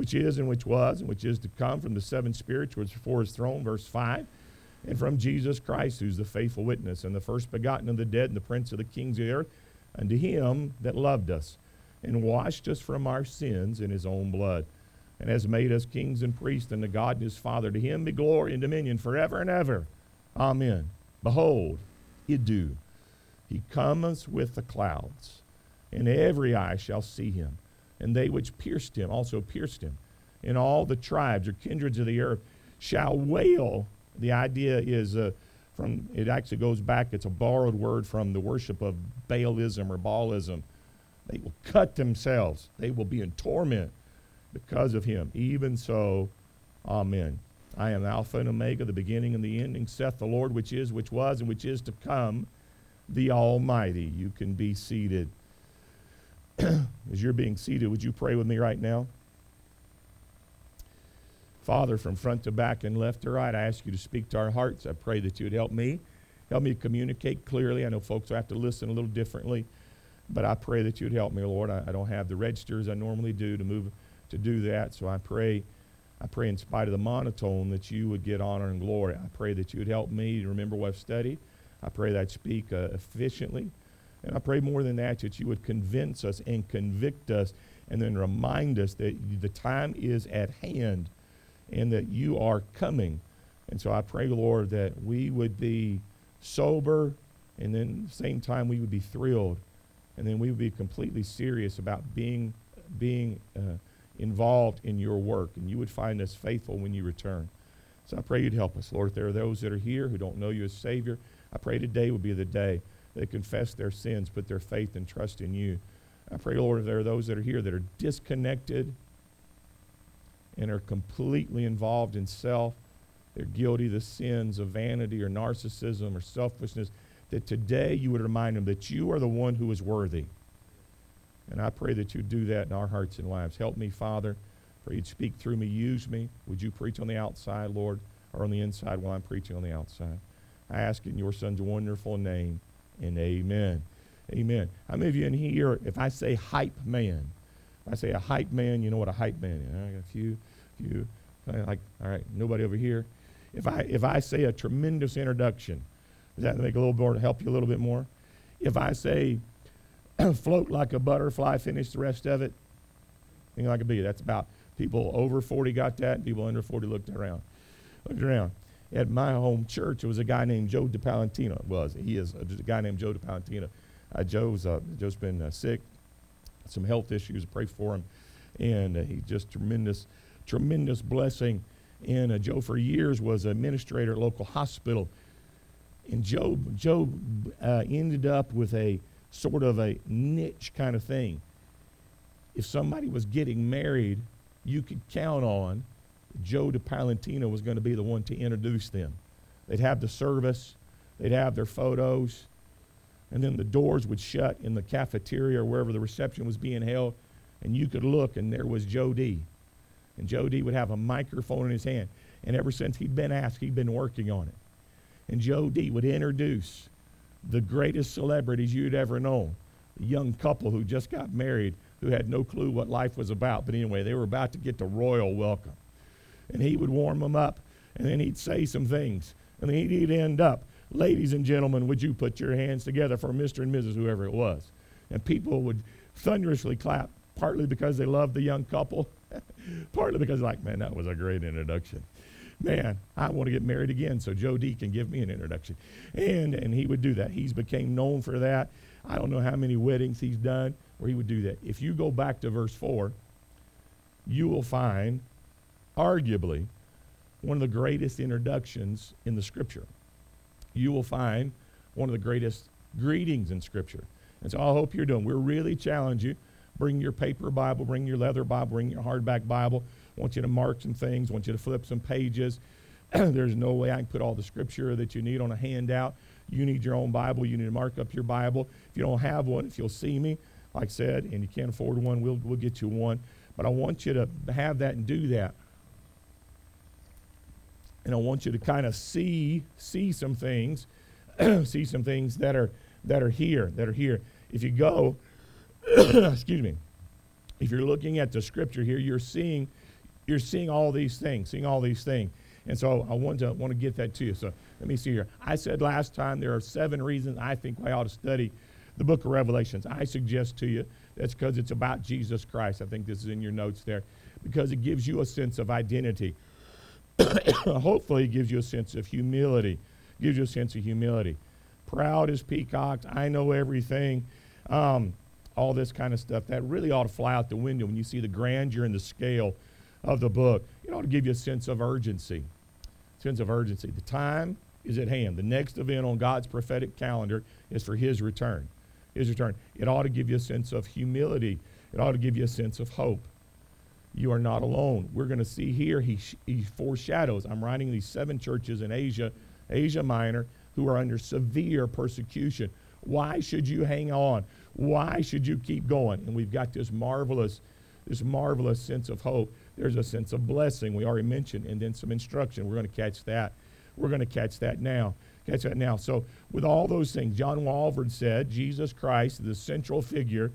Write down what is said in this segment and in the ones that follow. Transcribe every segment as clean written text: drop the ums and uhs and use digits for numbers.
which is and which was and which is to come, from the seven spirits which are before his throne, verse 5, and from Jesus Christ, who's the faithful witness, and the first begotten of the dead, and the prince of the kings of the earth, unto him that loved us, and washed us from our sins in his own blood, and has made us kings and priests unto God and his Father. To him be glory and dominion forever and ever. Amen. Behold, Idu, he cometh with the clouds, and every eye shall see him, and they which pierced him also pierced him, and all the tribes or kindreds of the earth shall wail. The idea is it actually goes back, it's a borrowed word from the worship of Baalism or Baalism. They will cut themselves. They will be in torment because of him. Even so, amen. I am Alpha and Omega, the beginning and the ending, saith the Lord, which is, which was, and which is to come, the Almighty. You can be seated. As you're being seated, would you pray with me right now? Father, from front to back and left to right, I ask you to speak to our hearts. I pray that you would help me to communicate clearly. I know folks will have to listen a little differently, but I pray that you would help me, Lord. I don't have the registers I normally do to do that, so I pray in spite of the monotone that you would get honor and glory. I pray that you would help me to remember what I've studied. I pray that I'd speak efficiently, and I pray more than that you would convince us and convict us, and then remind us that the time is at hand and that you are coming. And so I pray, Lord, that we would be sober, and then at the same time we would be thrilled, and then we would be completely serious about being involved in your work, and you would find us faithful when you return. So I pray you'd help us, Lord. If there are those that are here who don't know you as Savior, I pray today would be the day they confess their sins, put their faith and trust in you. I pray, Lord, if there are those that are here that are disconnected and are completely involved in self, they're guilty of the sins of vanity or narcissism or selfishness, that today you would remind them that you are the one who is worthy. And I pray that you do that in our hearts and lives. Help me, Father. Pray you'd speak through me, use me. Would you preach on the outside, Lord, or on the inside while I'm preaching on the outside? I ask in your Son's wonderful name, and amen. Amen. How many of you in here, if I say hype man, if I say a hype man, you know what a hype man is? I got a few, like, all right, nobody over here. If I say a tremendous introduction, does that make a little more, help you a little bit more? If I say float like a butterfly, finish the rest of it, think like a bee. That's about people over 40 got that, and people under 40 looked around. At my home church, it was a guy named Joe DePalantino. He is a guy named Joe DePalantino. Joe's been sick, some health issues. Pray for him, and he's just tremendous blessing. And Joe for years was a administrator at a local hospital. And Joe ended up with a sort of a niche kind of thing. If somebody was getting married, you could count on Joe DePalantino was going to be the one to introduce them. They'd have the service, they'd have their photos, and then the doors would shut in the cafeteria or wherever the reception was being held, and you could look, and there was Joe D. And Joe D would have a microphone in his hand, and ever since he'd been asked, he'd been working on it. And Joe D would introduce the greatest celebrities you'd ever known, a young couple who just got married, who had no clue what life was about, but anyway, they were about to get the royal welcome. And he would warm them up, and then he'd say some things, and then he'd end up, ladies and gentlemen, would you put your hands together for Mr. and Mrs. whoever it was? And people would thunderously clap, partly because they loved the young couple, partly because like, man, that was a great introduction. Man, I want to get married again, so Joe D can give me an introduction. And he would do that. He's became known for that. I don't know how many weddings he's done where he would do that. If you go back to verse 4, you will find arguably one of the greatest introductions in the Scripture. You will find one of the greatest greetings in Scripture. And so I hope you're doing. We'll really challenge you. Bring your paper Bible, bring your leather Bible, bring your hardback Bible. I want you to mark some things. I want you to flip some pages. There's no way I can put all the Scripture that you need on a handout. You need your own Bible. You need to mark up your Bible. If you don't have one, if you'll see me, like I said, and you can't afford one, we'll get you one. But I want you to have that and do that. And I want you to kind of see some things, see some things that are here. If you go, excuse me, if you're looking at the Scripture here, you're seeing You're seeing all these things, And so I want to get that to you. So let me see here. I said last time there are 7 reasons I think we ought to study the book of Revelations. I suggest to you that's because it's about Jesus Christ. I think this is in your notes there. Because it gives you a sense of identity. Hopefully it gives you a sense of humility. Proud as peacocks, I know everything. All this kind of stuff. That really ought to fly out the window when you see the grandeur and the scale of the book. It ought to give you a sense of urgency. The time is at hand. The next event on God's prophetic calendar is for his return. It ought to give you a sense of humility. It ought to give you a sense of hope. You are not alone. We're going to see here he foreshadows. I'm writing these 7 churches in Asia Minor, who are under severe persecution. Why should you hang on? Why should you keep going? And we've got this marvelous sense of hope. There's a sense of blessing we already mentioned, and then some instruction. We're going to catch that. Now. So with all those things, John Walvoord said, Jesus Christ is the central figure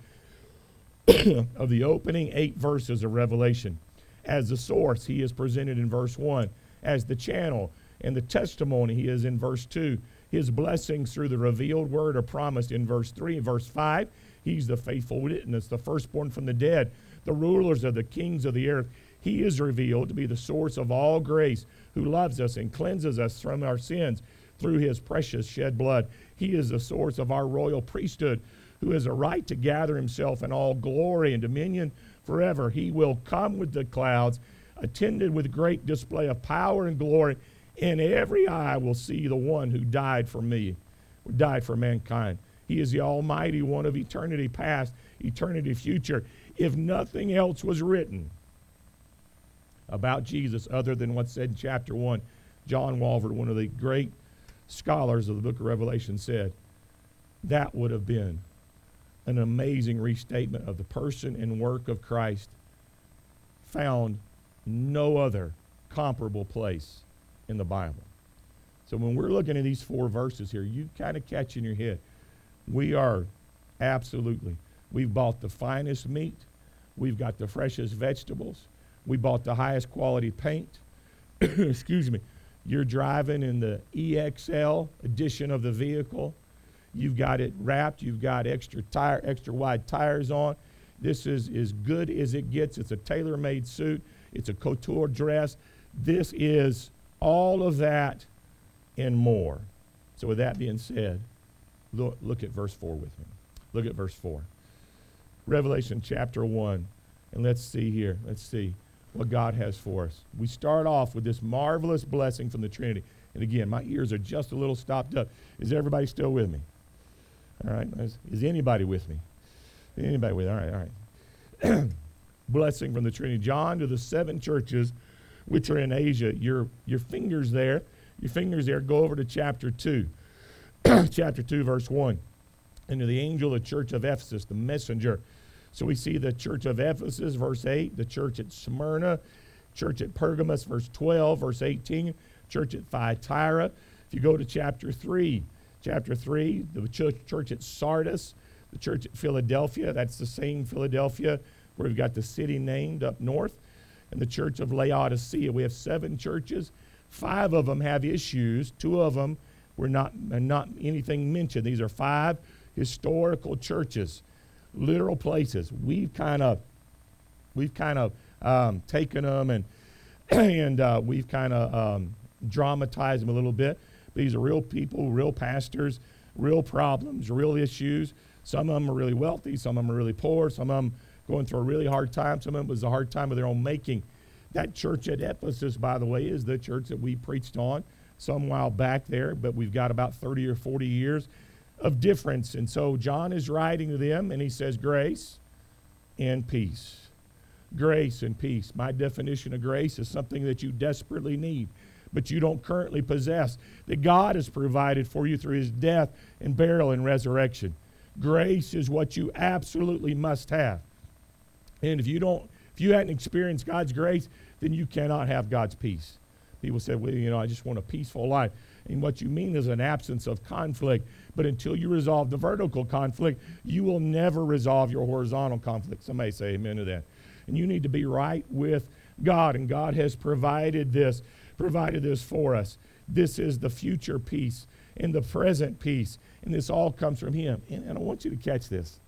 of the opening 8 verses of Revelation. As the source, he is presented in verse 1. As the channel and the testimony, he is in verse 2. His blessings through the revealed word are promised in verse 3. In verse 5, he's the faithful witness, the firstborn from the dead, the rulers of the kings of the earth. He is revealed to be the source of all grace, who loves us and cleanses us from our sins through his precious shed blood. He is the source of our royal priesthood, who has a right to gather himself in all glory and dominion forever. He will come with the clouds, attended with great display of power and glory, and every eye will see the one who died for me, who died for mankind. He is the Almighty One of eternity past, eternity future. If nothing else was written about Jesus other than what's said in chapter 1, John Walvoord, one of the great scholars of the book of Revelation, said that would have been an amazing restatement of the person and work of Christ, found no other comparable place in the Bible. So when we're looking at these 4 verses here, you kind of catch in your head, we've bought the finest meat, we've got the freshest vegetables, we bought the highest quality paint. Excuse me. You're driving in the EXL edition of the vehicle. You've got it wrapped. You've got extra wide tires on. This is as good as it gets. It's a tailor-made suit. It's a couture dress. This is all of that and more. So with that being said, look at verse 4 with me. Look at verse 4. Revelation chapter 1. And let's see what God has for us. We start off with this marvelous blessing from the Trinity. And again, my ears are just a little stopped up. Is everybody still with me? All right. Is anybody with me? Anybody with me? All right. Blessing from the Trinity. John to the 7 churches which are in Asia. Your fingers there, go over to chapter 2. Chapter 2, verse 1. And to the angel of the church of Ephesus, the messenger. So we see the church of Ephesus, verse 8, the church at Smyrna, church at Pergamos, verse 12, verse 18, church at Thyatira. If you go to chapter 3, the church at Sardis, the church at Philadelphia, that's the same Philadelphia where we've got the city named up north, and the church of Laodicea. We have 7 churches. 5 of them have issues. 2 of them were not anything mentioned. These are 5 historical churches. Literal places. We've kind of taken them and we've kind of dramatized them a little bit. But these are real people, real pastors, real problems, real issues. Some of them are really wealthy. Some of them are really poor. Some of them going through a really hard time. Some of them was a hard time of their own making. That church at Ephesus, by the way, is the church that we preached on some while back there, but we've got about 30 or 40 years of difference. And so John is writing to them, and he says, grace and peace. Grace and peace. My definition of grace is something that you desperately need, but you don't currently possess, that God has provided for you through his death and burial and resurrection. Grace is what you absolutely must have. And if you hadn't experienced God's grace, then you cannot have God's peace. People say, well, I just want a peaceful life. And what you mean is an absence of conflict. But until you resolve the vertical conflict, you will never resolve your horizontal conflict. Somebody say amen to that. And you need to be right with God, and God has provided this for us. This is the future peace and the present peace, and this all comes from Him. And I want you to catch this.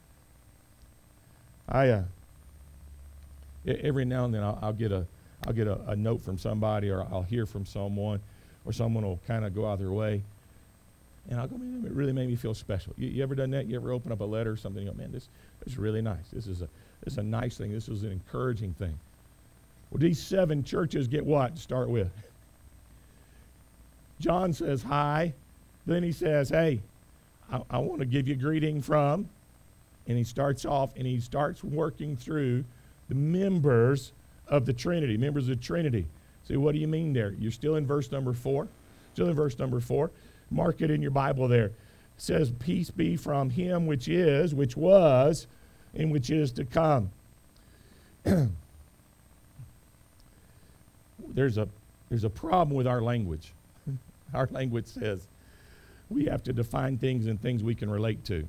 Every now and then I'll get a note from somebody, or I'll hear from someone, or someone will kind of go out of their way, and I'll go, man, it really made me feel special. You ever done that? You ever open up a letter or something? You go, man, this is really nice. This is a nice thing. This is an encouraging thing. Well, these 7 churches get what to start with? John says hi. Then he says, hey, I want to give you a greeting from, and he starts off and he starts working through the members of the Trinity, members of the Trinity. See, what do you mean there? You're still in verse number 4. Still in verse number 4. Mark it in your Bible there. It says, peace be from Him which is, which was, and which is to come. There's a problem with our language. Our language says we have to define things and things we can relate to.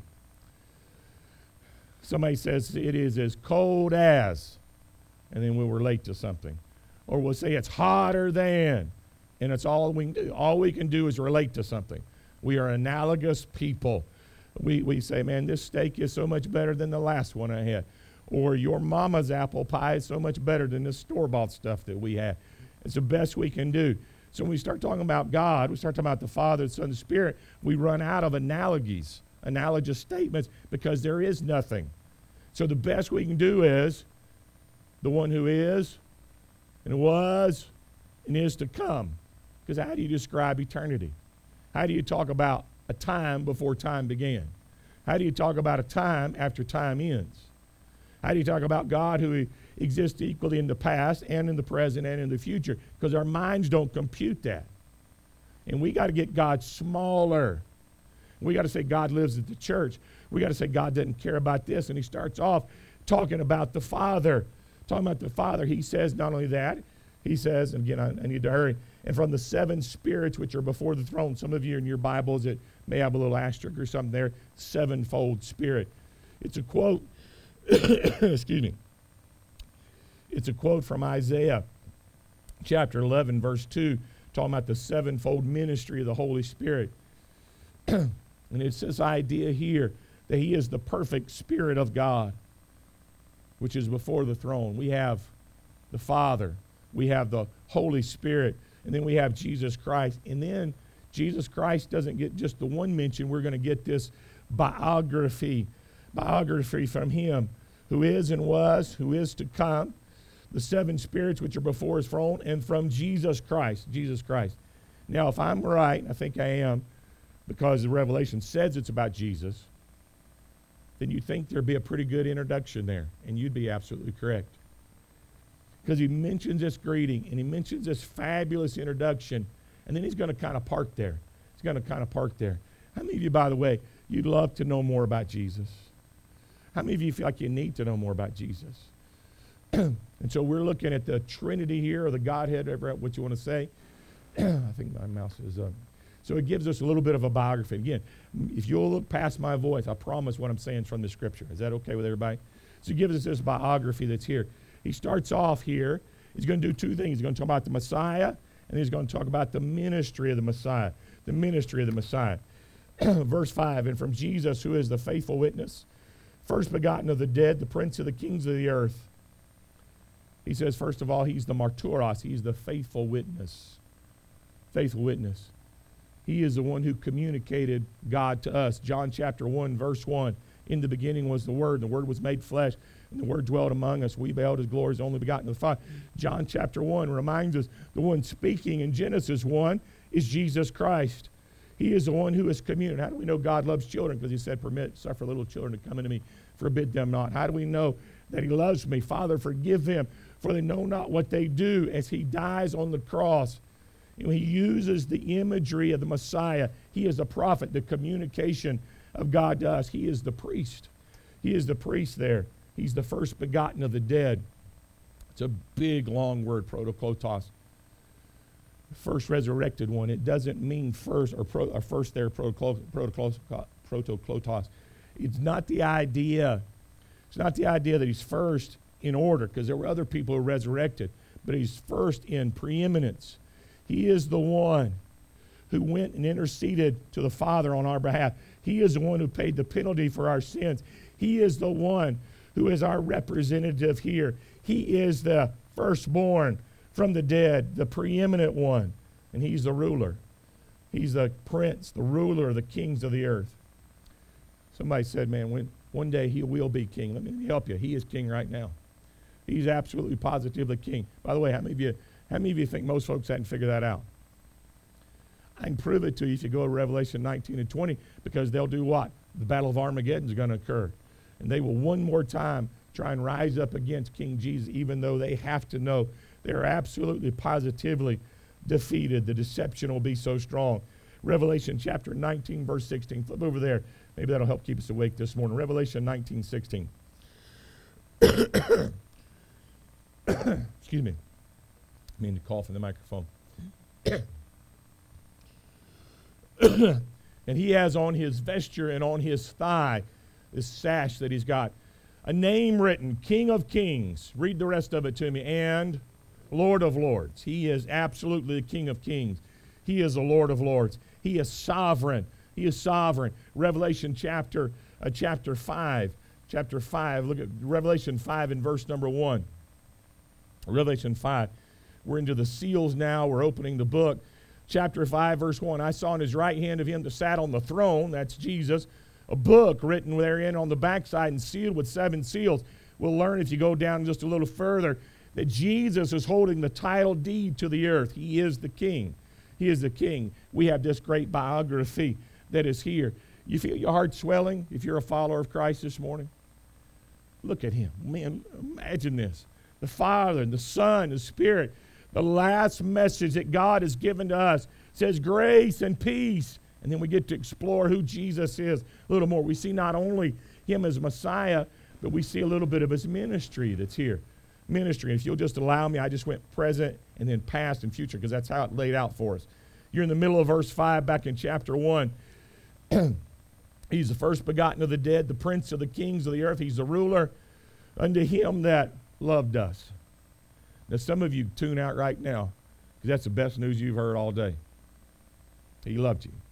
Somebody says it is as cold as, and then we'll relate to something. Or we'll say it's hotter than, and it's all we can do. All we can do is relate to something. We are analogous people. We say, man, this steak is so much better than the last one I had. Or your mama's apple pie is so much better than the store-bought stuff that we had. It's the best we can do. So when we start talking about God, we start talking about the Father, the Son, and the Spirit, we run out of analogous statements, because there is nothing. So the best we can do is the one who is, and was, and is to come. Because how do you describe eternity? How do you talk about a time before time began? How do you talk about a time after time ends? How do you talk about God who exists equally in the past and in the present and in the future? Because our minds don't compute that. And we got to get God smaller. We got to say God lives at the church. We got to say God doesn't care about this. And he starts off talking about the Father. Talking about the Father, he says not only that, he says, and again, I need to hurry, and from the 7 spirits which are before the throne. Some of you in your Bibles, it may have a little asterisk or something there, 7-fold spirit. It's a quote, excuse me. It's a quote from Isaiah chapter 11, verse 2, talking about the 7-fold ministry of the Holy Spirit. And it's this idea here that he is the perfect Spirit of God, which is before the throne. We have the Father, we have the Holy Spirit, and then we have Jesus Christ. And then Jesus Christ doesn't get just the one mention. We're going to get this biography from him, who is and was, who is to come, the 7 spirits which are before his throne, and from Jesus Christ. Now, if I'm right, I think I am, because the Revelation says it's about Jesus, then you'd think there'd be a pretty good introduction there, and you'd be absolutely correct. Because he mentions this greeting, and he mentions this fabulous introduction, and then he's going to kind of park there. How many of you, by the way, you'd love to know more about Jesus? How many of you feel like you need to know more about Jesus? And so we're looking at the Trinity here, or the Godhead, whatever what you want to say. I think my mouse is up. So it gives us a little bit of a biography. Again, if you'll look past my voice, I promise what I'm saying is from the Scripture. Is that okay with everybody? So it gives us this biography that's here. He starts off here. He's going to do 2 things. He's going to talk about the Messiah, and he's going to talk about the ministry of the Messiah. Verse 5, and from Jesus, who is the faithful witness, first begotten of the dead, the prince of the kings of the earth. He says, first of all, he's the martyros. He's the faithful witness. He is the one who communicated God to us. John chapter 1, verse 1. In the beginning was the Word, and the Word was made flesh, and the Word dwelt among us. We beheld his glory, his only begotten of the Father. John chapter 1 reminds us the one speaking in Genesis 1 is Jesus Christ. He is the one who is communicating. How do we know God loves children? Because he said, suffer little children to come into me, forbid them not. How do we know that he loves me? Father, forgive them, for they know not what they do, as he dies on the cross. He uses the imagery of the Messiah. He is the prophet, the communication of God to us. He is the priest. He is the priest there. He's the first begotten of the dead. It's a big, long word, protoklotos. First resurrected one. It doesn't mean first, or first there, protoklotos. It's not the idea. It's not the idea that he's first in order, because there were other people who resurrected. but he's first in preeminence. He is the one who went and interceded to the Father on our behalf. He is the one who paid the penalty for our sins. He is the one who is our representative here. He is the firstborn from the dead, the preeminent one, and he's the ruler. He's the prince, the ruler of the kings of the earth. Somebody said, man, one day he will be king. Let me help you. He is king right now. He's absolutely positively king. By the way, how many of you think most folks hadn't figured that out? I can prove it to you if you go to Revelation 19 and 20, because they'll do what? The Battle of Armageddon is going to occur. And they will one more time try and rise up against King Jesus, even though they have to know they're absolutely positively defeated. The deception will be so strong. Revelation chapter 19, verse 16. Flip over there. Maybe that'll help keep us awake this morning. Revelation 19, 16. Excuse me. I mean to cough in the microphone. And he has on his vesture and on his thigh, this sash that he's got, a name written, King of Kings. Read the rest of it to me. And Lord of Lords. He is absolutely the King of Kings. He is the Lord of Lords. He is sovereign. He is sovereign. Revelation chapter 5. Chapter 5. Look at Revelation 5 and verse number 1. Revelation 5. We're into the seals now. We're opening the book. Chapter 5, verse 1. I saw in his right hand of him that sat on the throne, that's Jesus, a book written therein on the backside and sealed with 7 seals. We'll learn if you go down just a little further that Jesus is holding the title deed to the earth. He is the king. He is the king. We have this great biography that is here. You feel your heart swelling if you're a follower of Christ this morning? Look at him. Man, imagine this. The Father and the Son, the Spirit. The last message that God has given to us says grace and peace. And then we get to explore who Jesus is a little more. We see not only him as Messiah, but we see a little bit of his ministry that's here. Ministry. If you'll just allow me, I just went present and then past and future because that's how it laid out for us. You're in the middle of verse 5 back in chapter 1. He's the first begotten of the dead, the prince of the kings of the earth. He's the ruler unto him that loved us. Now, some of you tune out right now because that's the best news you've heard all day. He loved you.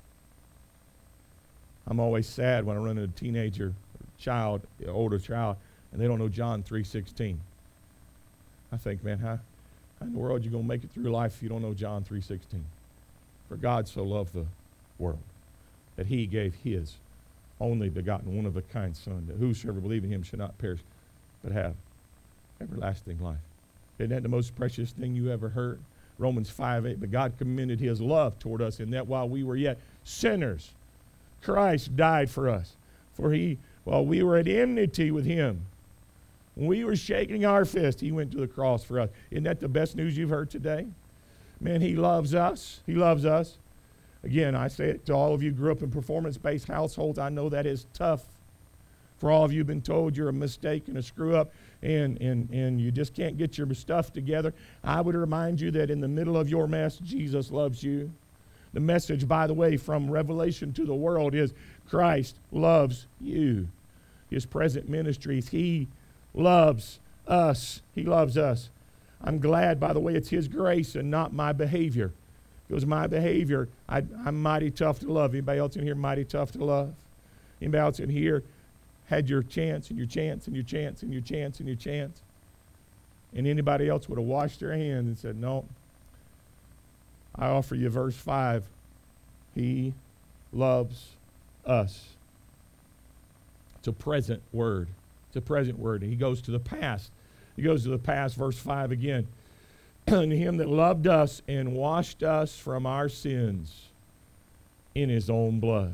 I'm always sad when I run into a teenager, child, older child, and they don't know John 3:16. I think, man, how in the world are you going to make it through life if you don't know John 3:16? For God so loved the world that he gave his only begotten, one of a kind Son, that whosoever believe in him should not perish, but have everlasting life. Isn't that the most precious thing you ever heard? Romans 5:8. But God commended his love toward us in that while we were yet sinners, Christ died for us. For he, while we were at enmity with him, when we were shaking our fist, he went to the cross for us. Isn't that the best news you've heard today? Man, he loves us. He loves us. Again, I say it to all of you who grew up in performance-based households. I know that is tough. For all of you who've been told you're a mistake and a screw-up and you just can't get your stuff together, I would remind you that in the middle of your mess, Jesus loves you. The message, by the way, from Revelation to the world is Christ loves you. His present ministries, he loves us. He loves us. I'm glad, by the way, it's his grace and not my behavior. If it was my behavior, I'm mighty tough to love. Anybody else in here mighty tough to love? Anybody else in here had your chance and your chance and your chance and your chance and your chance? And anybody else would have washed their hands and said, no, I offer you verse 5. He loves us. It's a present word. It's a present word. And he goes to the past. He goes to the past, verse 5 again. And him that loved us and washed us from our sins in his own blood.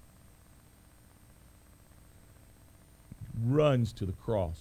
Runs to the cross.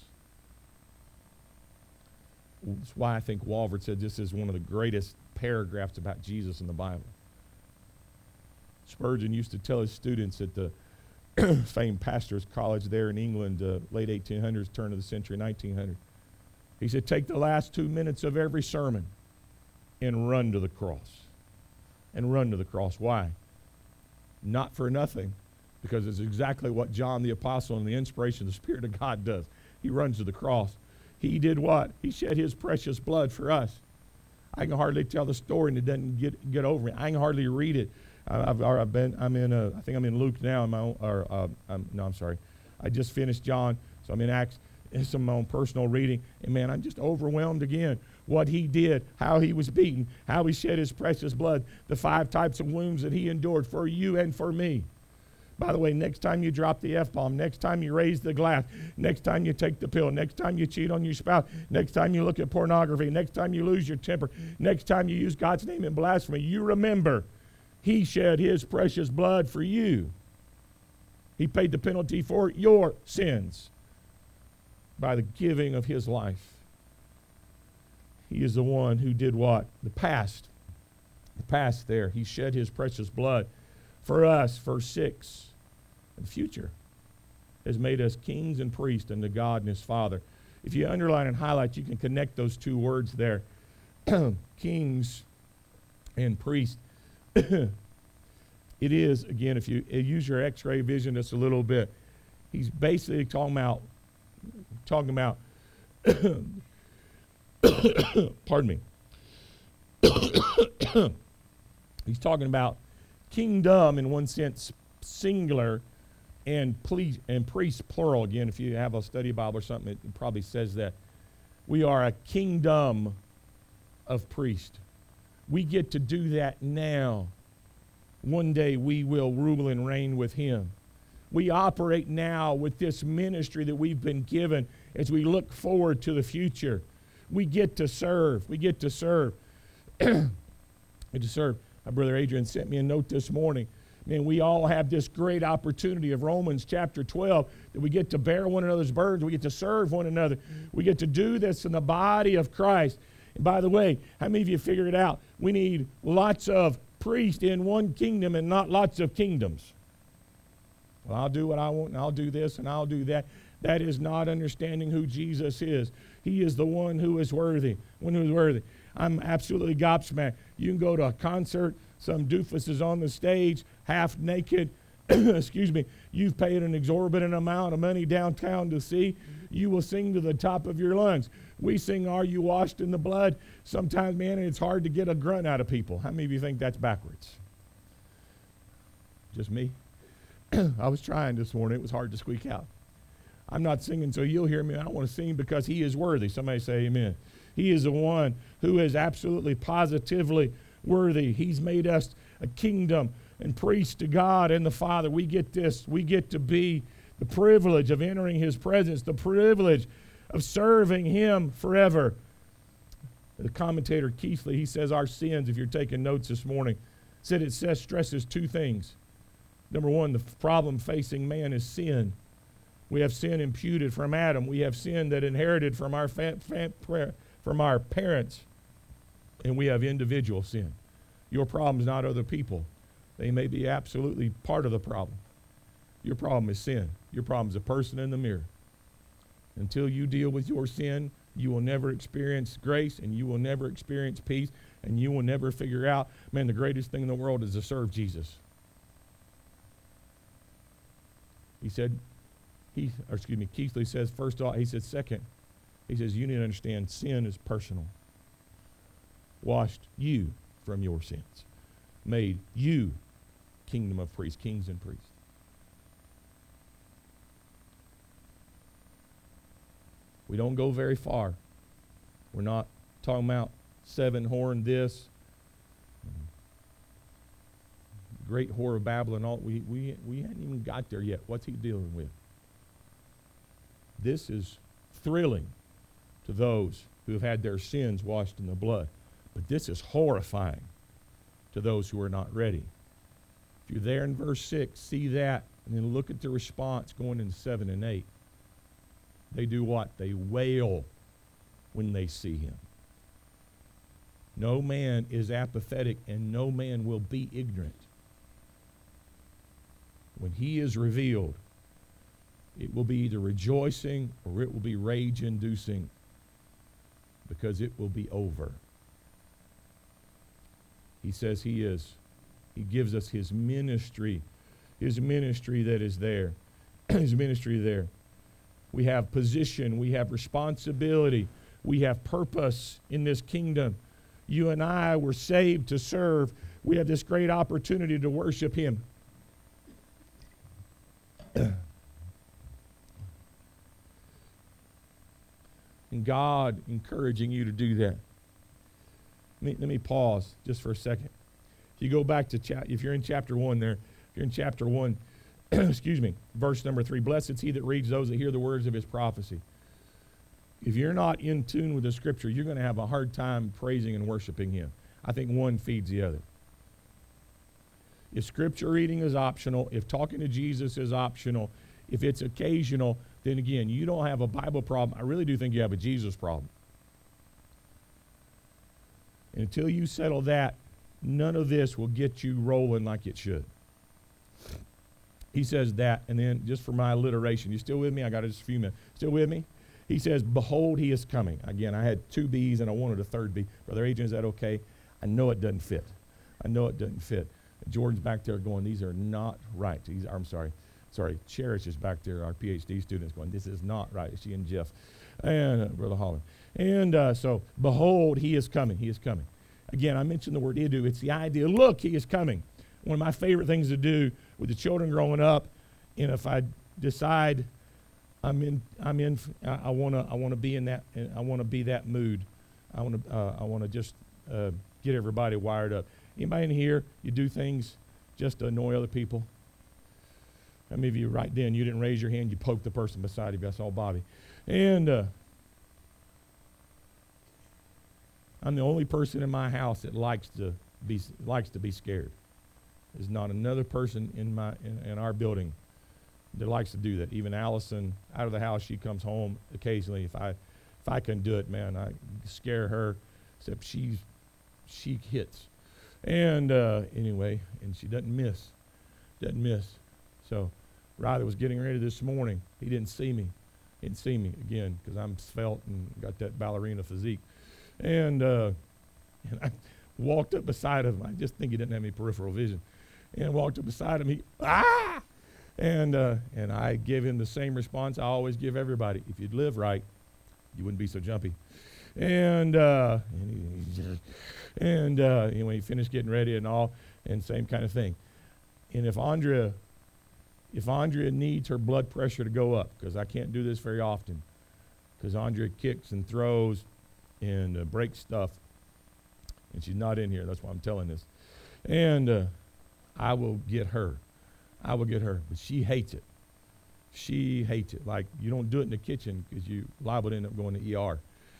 That's why I think Walvoord said this is one of the greatest paragraphs about Jesus in the Bible. Spurgeon used to tell his students at the famed pastors' college there in England, late 1800s, turn of the century, 1900. He said, take the last 2 minutes of every sermon and run to the cross. And run to the cross. Why? Not for nothing, because it's exactly what John the Apostle and the inspiration of the Spirit of God does. He runs to the cross. He did what? He shed his precious blood for us. I can hardly tell the story and it doesn't get over me. I can hardly read it. I think I'm in Luke now. I'm sorry. I just finished John, so I'm in Acts. It's some of my own personal reading, and man, I'm just overwhelmed again. What he did, how he was beaten, how he shed his precious blood, the 5 types of wounds that he endured for you and for me. By the way, next time you drop the F-bomb, next time you raise the glass, next time you take the pill, next time you cheat on your spouse, next time you look at pornography, next time you lose your temper, next time you use God's name in blasphemy, you remember he shed his precious blood for you. He paid the penalty for your sins by the giving of his life. He is the one who did what? The past there. He shed his precious blood for us, verse 6. And the future has made us kings and priests unto God and his Father. If you underline and highlight, you can connect those 2 words there. Kings and priests. It is, again, if you use your x-ray vision just a little bit, he's basically talking about pardon me. He's talking about kingdom in one sense, singular, and priest, plural. Again, if you have a study Bible or something, it probably says that. We are a kingdom of priests. We get to do that now. One day we will rule and reign with him. We operate now with this ministry that we've been given as we look forward to the future. We get to serve. We get to serve. My brother Adrian sent me a note this morning. Man, we all have this great opportunity of Romans chapter 12 that we get to bear one another's burdens. We get to serve one another. We get to do this in the body of Christ. And by the way, how many of you figured it out? We need lots of priests in one kingdom and not lots of kingdoms. Well, I'll do what I want, and I'll do this, and I'll do that. That is not understanding who Jesus is. He is the one who is worthy. I'm absolutely gobsmacked. You can go to a concert, some doofus is on the stage, half naked. Excuse me. You've paid an exorbitant amount of money downtown to see. You will sing to the top of your lungs. We sing, "Are You Washed in the Blood?" Sometimes, man, it's hard to get a grunt out of people. How many of you think that's backwards? Just me? I was trying this morning. It was hard to squeak out. I'm not singing so you'll hear me. I don't want to sing because he is worthy. Somebody say amen. He is the one who is absolutely positively worthy. He's made us a kingdom and priest to God and the Father. We get this. We get to be the privilege of entering his presence, the privilege of serving him forever. The commentator Keithley, he says our sins, if you're taking notes this morning, stresses 2 things. Number 1, the problem facing man is sin. We have sin imputed from Adam. We have sin that inherited from our parents. And we have individual sin. Your problem is not other people. They may be absolutely part of the problem. Your problem is sin. Your problem is a person in the mirror. Until you deal with your sin, you will never experience grace, and you will never experience peace, and you will never figure out, man, the greatest thing in the world is to serve Jesus. He said, Keithley says, first off, he said, second, he says, you need to understand sin is personal. Washed you from your sins. Made you kingdom of priests, kings and priests. We don't go very far. We're not talking about 7-horn this, great whore of Babylon. All we hadn't even got there yet. What's he dealing with? This is thrilling to those who have had their sins washed in the blood. But this is horrifying to those who are not ready. If you're there in verse 6, see that, and then look at the response going into 7 and 8. They do what? They wail when they see him. No man is apathetic, and no man will be ignorant. When he is revealed, it will be either rejoicing or it will be rage-inducing, because it will be over. He says he gives us his ministry that is there. His ministry there. We have position. We have responsibility. We have purpose in this kingdom. You and I were saved to serve. We have this great opportunity to worship Him. And God encouraging you to do that. Let me pause just for a second. If you go back to, if you're in chapter 1 there, if you're in chapter 1, excuse me, verse number 3, blessed is he that reads those that hear the words of his prophecy. If you're not in tune with the Scripture, you're going to have a hard time praising and worshiping Him. I think one feeds the other. If Scripture reading is optional, if talking to Jesus is optional, if it's occasional, then again, you don't have a Bible problem. I really do think you have a Jesus problem. And until you settle that, none of this will get you rolling like it should. He says that, and then just for my alliteration, you still with me? I got just a few minutes. Still with me? He says, behold, he is coming. Again, I had 2 B's and I wanted a third B. Brother Adrian, is that okay? I know it doesn't fit. I know it doesn't fit. Jordan's back there going, these are not right. I'm sorry. Cherish is back there, our PhD students going, this is not right. She and Jeff and Brother Holland. And so, behold, he is coming. He is coming. Again, I mentioned the word idu. It's the idea, look, he is coming. One of my favorite things to do with the children growing up, and if I decide I want to be in that, I want to be that mood. I want to just get everybody wired up. Anybody in here, you do things just to annoy other people? How many of you right then, you didn't raise your hand, you poked the person beside you? That's all Bobby. And I'm the only person in my house that likes to be scared. There's not another person in our building that likes to do that. Even Allison, out of the house, she comes home occasionally. If I can do it, man, I scare her. Except she hits, and anyway, and she doesn't miss. So, Ryder was getting ready this morning. He didn't see me. Again because I'm svelte and got that ballerina physique, and I walked up beside him. I just think he didn't have any peripheral vision, and walked up beside him. He And I give him the same response I always give everybody. If you'd live right, you wouldn't be so jumpy. And anyway, he finished getting ready and all, and same kind of thing. And if Andrea needs her blood pressure to go up, because I can't do this very often, because Andrea kicks and throws and breaks stuff, and she's not in here. That's why I'm telling this. And I will get her. But she hates it. Like, you don't do it in the kitchen because you liable to end up going to ER.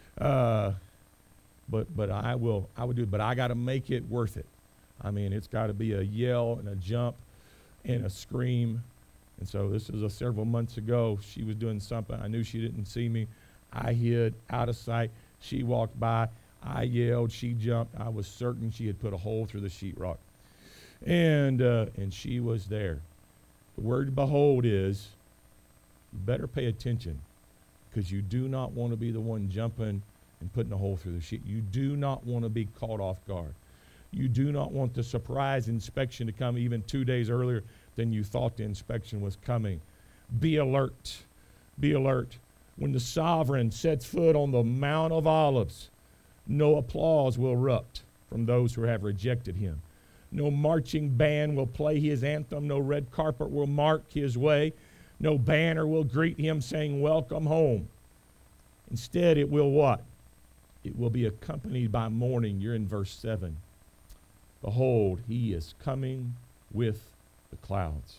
But I would do it. But I got to make it worth it. I mean, it's got to be a yell and a jump and a scream. And so this is several months ago. She was doing something. I knew she didn't see me. I hid out of sight. She walked by. I yelled. She jumped. I was certain she had put a hole through the sheetrock. And she was there. The word behold is, you better pay attention, because you do not want to be the one jumping and putting a hole through the sheet. You do not want to be caught off guard. You do not want the surprise inspection to come even 2 days earlier than you thought the inspection was coming. Be alert. Be alert. When the sovereign sets foot on the Mount of Olives, no applause will erupt from those who have rejected him. No marching band will play his anthem. No red carpet will mark his way. No banner will greet him saying, welcome home. Instead, it will what? It will be accompanied by mourning. You're in verse 7. Behold, he is coming with the clouds.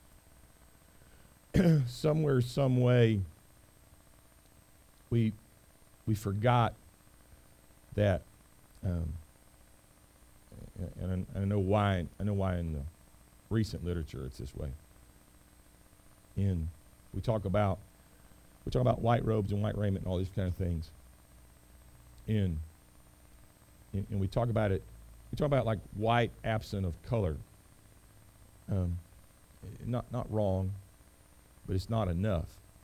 Somewhere, some way, we forgot that, and I know why. I know why in the recent literature it's this way. And we talk about white robes and white raiment and all these kind of things. And we talk about it. We talk about like white absent of color. Not wrong, but it's not enough.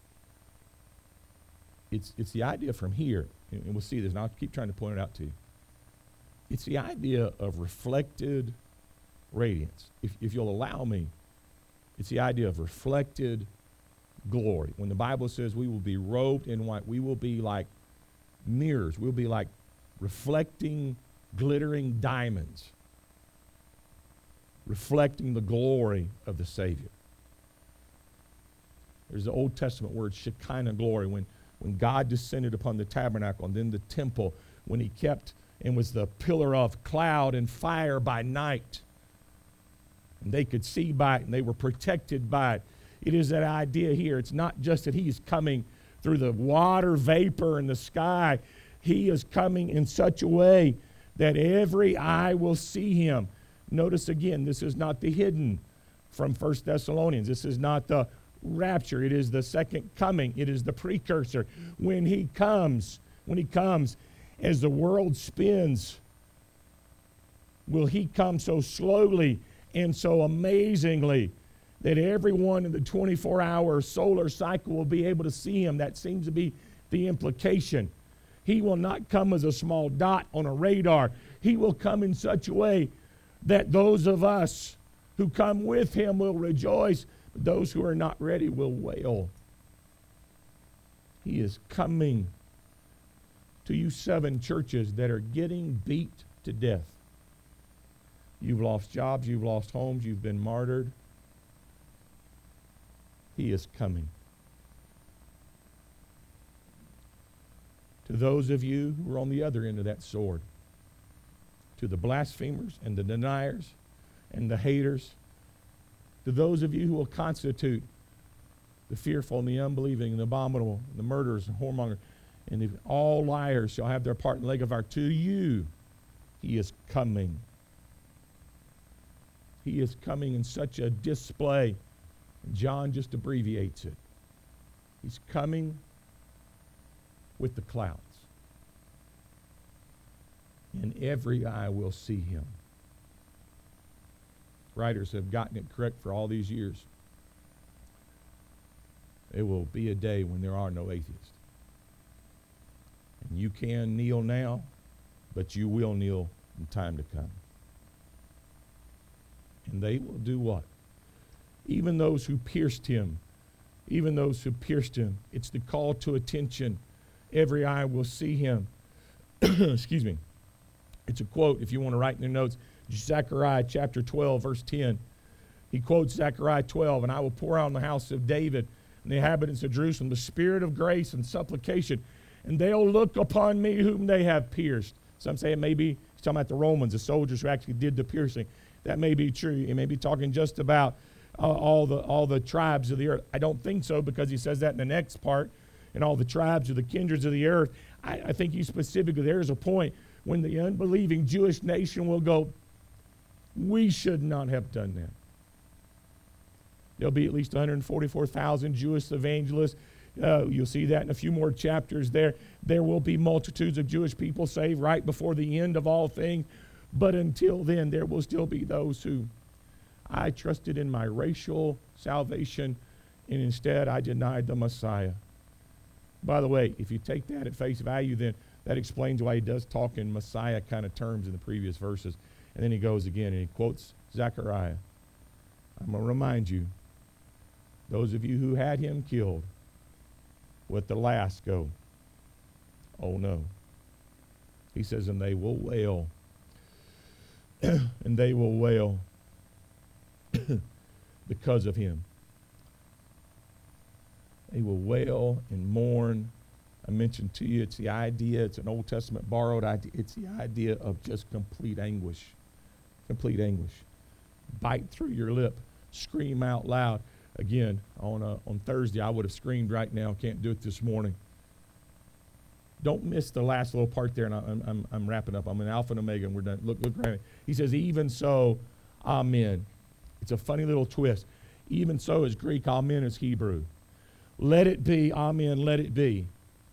It's the idea from here, and we'll see this, and I'll keep trying to point it out to you. It's the idea of reflected radiance. If you'll allow me, it's the idea of reflected glory. When the Bible says we will be robed in white, we will be like mirrors. We'll be like reflecting, glittering diamonds, reflecting the glory of the Savior. There's the Old Testament word Shekinah glory, when God descended upon the tabernacle and then the temple, when he kept and was the pillar of cloud and fire by night. And they could see by it and they were protected by it. It is that idea here. It's not just that he is coming through the water vapor in the sky. He is coming in such a way that every eye will see him. Notice again, this is not the hidden from 1 Thessalonians. This is not the rapture. It is the second coming. It is the precursor. When he comes, as the world spins, will he come so slowly and so amazingly that everyone in the 24-hour solar cycle will be able to see him. That seems to be the implication. He will not come as a small dot on a radar. He will come in such a way that those of us who come with him will rejoice, but those who are not ready will wail. He is coming. To you 7 churches that are getting beat to death. You've lost jobs, you've lost homes, you've been martyred. He is coming. To those of you who are on the other end of that sword, to the blasphemers and the deniers and the haters, to those of you who will constitute the fearful and the unbelieving and the abominable and the murderers and whoremongers, and if all liars shall have their part in the lake of fire, to you he is coming. He is coming in such a display. John just abbreviates it. He's coming with the clouds. And every eye will see him. Writers have gotten it correct for all these years. There will be a day when there are no atheists. And you can kneel now, but you will kneel in time to come. And they will do what? Even those who pierced him, it's the call to attention. Every eye will see him. Excuse me. It's a quote, if you want to write in your notes, Zechariah chapter 12, verse 10. He quotes Zechariah 12, and I will pour out on the house of David and the inhabitants of Jerusalem the spirit of grace and supplication, and they'll look upon me whom they have pierced. Some say it may be, he's talking about the Romans, the soldiers who actually did the piercing. That may be true. He may be talking just about all the tribes of the earth. I don't think so, because he says that in the next part, and all the tribes or the kindreds of the earth. I think he specifically, there's a point when the unbelieving Jewish nation will go, we should not have done that. There'll be at least 144,000 Jewish evangelists. You'll see that in a few more chapters there. There will be multitudes of Jewish people saved right before the end of all things. But until then, there will still be those who, I trusted in my racial salvation, and instead I denied the Messiah. By the way, if you take that at face value, then that explains why he does talk in Messiah kind of terms in the previous verses. And then he goes again and he quotes Zechariah. I'm going to remind you, those of you who had him killed, let the last go. Oh no. He says, and they will wail. And they will wail because of him. They will wail and mourn. I mentioned to you, it's the idea, it's an Old Testament borrowed idea. It's the idea of just complete anguish. Complete anguish. Bite through your lip. Scream out loud. Again, on Thursday, I would have screamed right now. Can't do it this morning. Don't miss the last little part there, and I'm wrapping up. I'm in Alpha and Omega, and we're done. Look right. He says, even so, amen. It's a funny little twist. Even so is Greek, amen is Hebrew. Let it be, amen, let it be.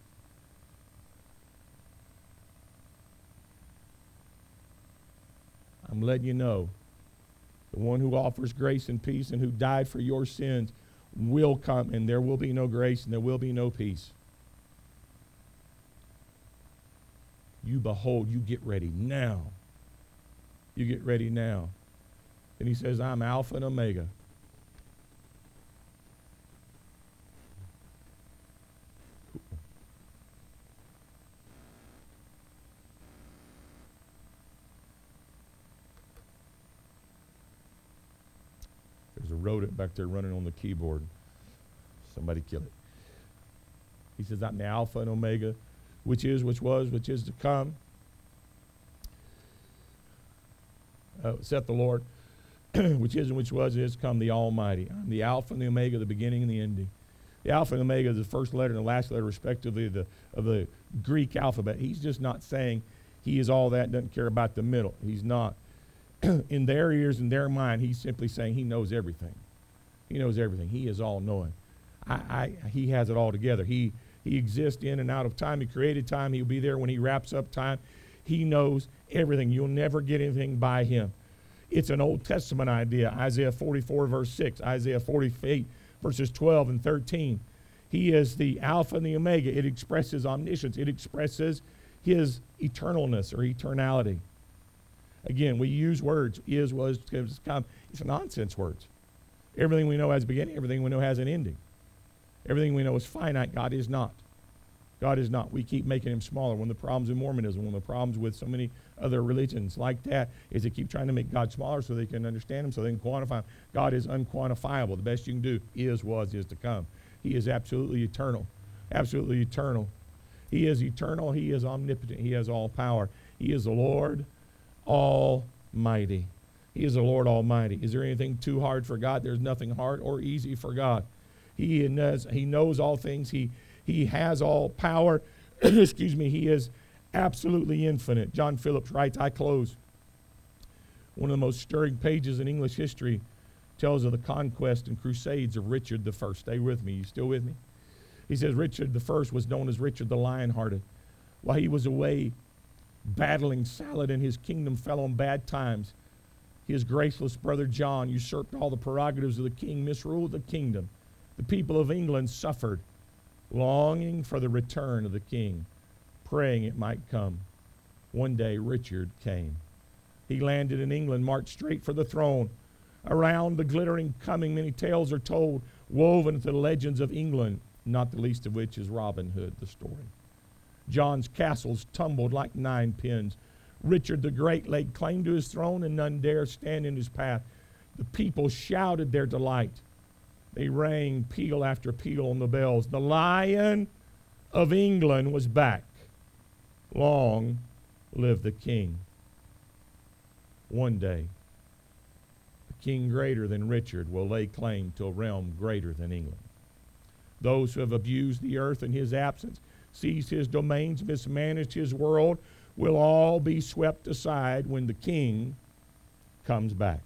I'm letting you know, the one who offers grace and peace and who died for your sins will come, and there will be no grace and there will be no peace. You behold, you get ready now. You get ready now. And he says, I'm Alpha and Omega. There's a rodent back there running on the keyboard. Somebody kill it. He says, I'm the Alpha and Omega, which is, which was, which is to come. Saith the Lord, which is and which was and is to come, the Almighty. I'm the Alpha and the Omega, the beginning and the ending. The Alpha and Omega is the first letter and the last letter, respectively, of the Greek alphabet. He's just not saying he is all that, doesn't care about the middle. He's not. In their ears and their mind, he's simply saying he knows everything. He knows everything. He is all-knowing. He has it all together. He exists in and out of time. He created time. He'll be there when he wraps up time. He knows everything. You'll never get anything by him. It's an Old Testament idea. Isaiah 44, verse 6. Isaiah 48, verses 12 and 13. He is the Alpha and the Omega. It expresses omniscience. It expresses his eternalness or eternality. Again, we use words, is, was, to come. It's nonsense words. Everything we know has a beginning. Everything we know has an ending. Everything we know is finite. God is not. God is not. We keep making him smaller. One of the problems in Mormonism, one of the problems with so many other religions like that, is they keep trying to make God smaller so they can understand him, so they can quantify him. God is unquantifiable. The best you can do is, was, is to come. He is absolutely eternal. Absolutely eternal. He is eternal. He is omnipotent. He has all power. He is the Lord Almighty. He is the Lord Almighty. Is there anything too hard for God? There's nothing hard or easy for God. He knows all things. He has all power. Excuse me. He is absolutely infinite. John Phillips writes, I close. One of the most stirring pages in English history tells of the conquest and crusades of Richard I. Stay with me. You still with me? He says Richard I was known as Richard the Lion-Hearted. While he was away battling Saladin, his kingdom fell on bad times. His graceless brother John usurped all the prerogatives of the king, misruled the kingdom. The people of England suffered, longing for the return of the king, praying it might come. One day Richard came. He landed in England, marched straight for the throne. Around the glittering coming, many tales are told, woven into the legends of England, not the least of which is Robin Hood, the story. John's castles tumbled like nine pins. Richard the Great laid claim to his throne, and none dare stand in his path. The people shouted their delight. They rang peal after peal on the bells. The Lion of England was back. Long live the king. One day, a king greater than Richard will lay claim to a realm greater than England. Those who have abused the earth in his absence, seized his domains, mismanaged his world, will all be swept aside when the king comes back.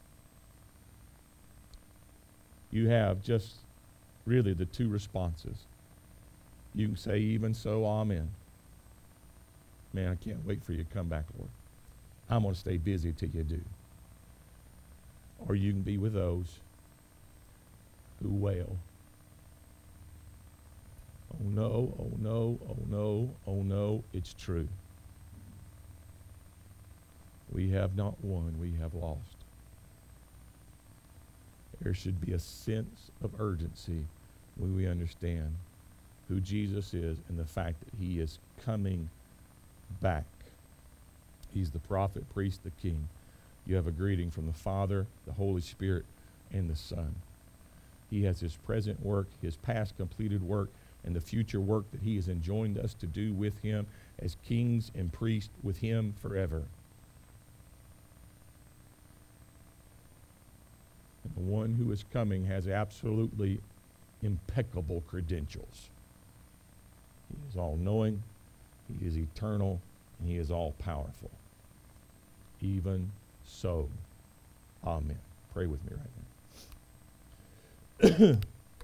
You have just really the two responses. You can say, even so, amen. Man, I can't wait for you to come back, Lord. I'm going to stay busy till you do. Or you can be with those who wail. Oh no, oh no, oh no, oh no, it's true. We have not won, we have lost. There should be a sense of urgency when we understand who Jesus is and the fact that he is coming back. He's the prophet, priest, the king. You have a greeting from the Father, the Holy Spirit, and the Son. He has his present work, his past completed work, and the future work that he has enjoined us to do with him as kings and priests with him forever. And the one who is coming has absolutely impeccable credentials. He is all-knowing, he is eternal, and he is all-powerful. Even so, amen. Pray with me right now.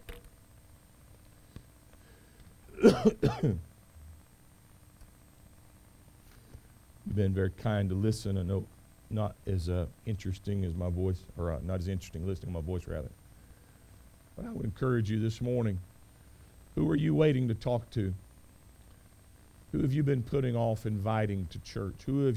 You've been very kind to listen. I know not as interesting as my voice, or not as interesting listening to my voice, rather. But I would encourage you this morning, who are you waiting to talk to? Who have you been putting off inviting to church? Who have